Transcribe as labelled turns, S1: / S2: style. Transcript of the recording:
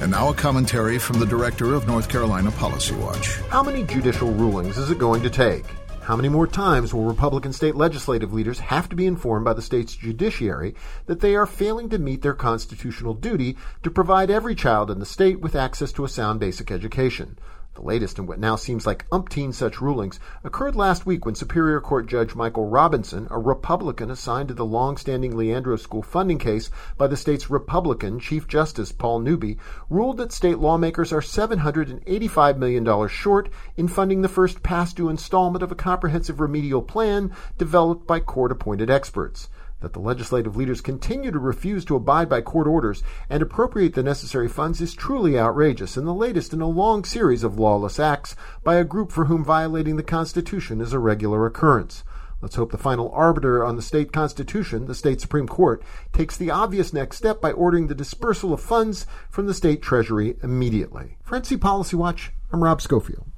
S1: And now a commentary from the director of North Carolina Policy Watch.
S2: How many judicial rulings is it going to take? How many more times will Republican state legislative leaders have to be informed by the state's judiciary that they are failing to meet their constitutional duty to provide every child in the state with access to a sound basic education? The latest in what now seems like umpteen such rulings occurred last week when Superior Court Judge Michael Robinson, a Republican assigned to the long-standing Leandro School funding case by the state's Republican Chief Justice Paul Newby, ruled that state lawmakers are $785 million short in funding the first past-due installment of a comprehensive remedial plan developed by court-appointed experts. That the legislative leaders continue to refuse to abide by court orders and appropriate the necessary funds is truly outrageous and the latest in a long series of lawless acts by a group for whom violating the Constitution is a regular occurrence. Let's hope the final arbiter on the state constitution, the state Supreme Court, takes the obvious next step by ordering the dispersal of funds from the state treasury immediately. For NC Policy Watch, I'm Rob Schofield.